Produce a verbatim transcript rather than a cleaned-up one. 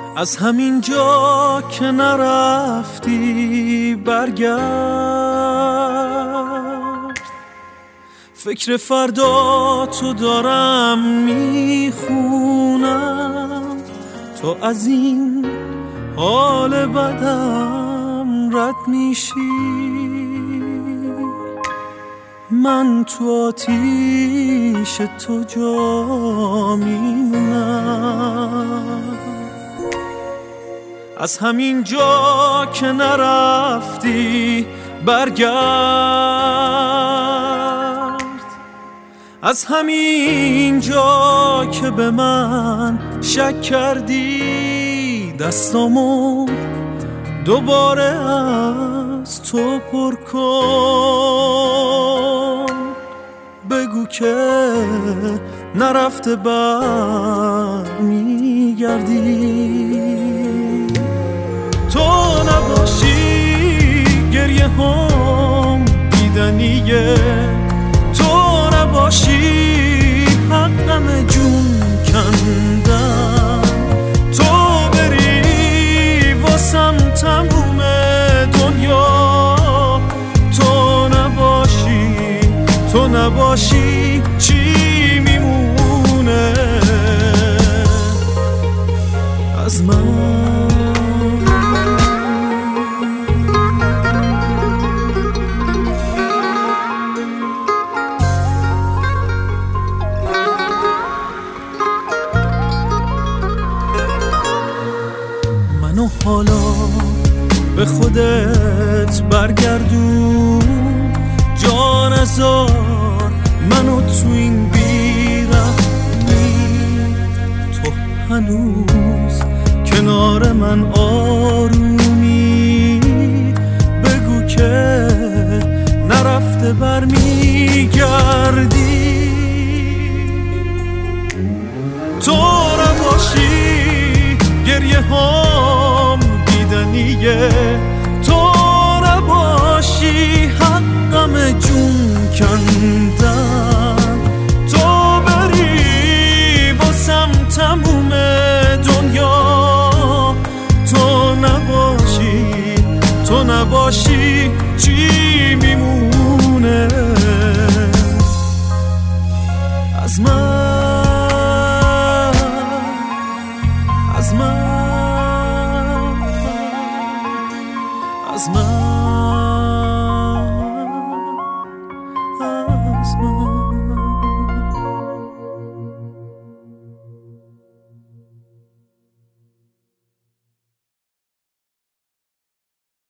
از همین جا که نرفتی برگرد، فکر فردا تو دارم میخونم، تو از این حال بدم رد میشی، من تو آتیش تو جا میمونم. از همین جا که نرفتی برگرد، از همین جا که به من شک کردی، دستامو دوباره از تو پر کن، بگو که نرفته بر میگردی. تو نباشی گریه هم دیدنیه، تو نباشی حقم جون کندن، تو بری واسم تموم دنیا، تو نباشی تو نباشی چی میمونه از من؟ منو حالا به خودت برگردون، جان ازار منو تو این بی‌رحمی، تو هنوز کنار من آرومی، بگو که نرفته برمیگردی. تو نباشی گریه هم دیدنیه، تو نباشی حقم جون کندن، تو بری واسم تموم دنیا، تو نباشی تو نباشی چی میمونه از من؟ از من از من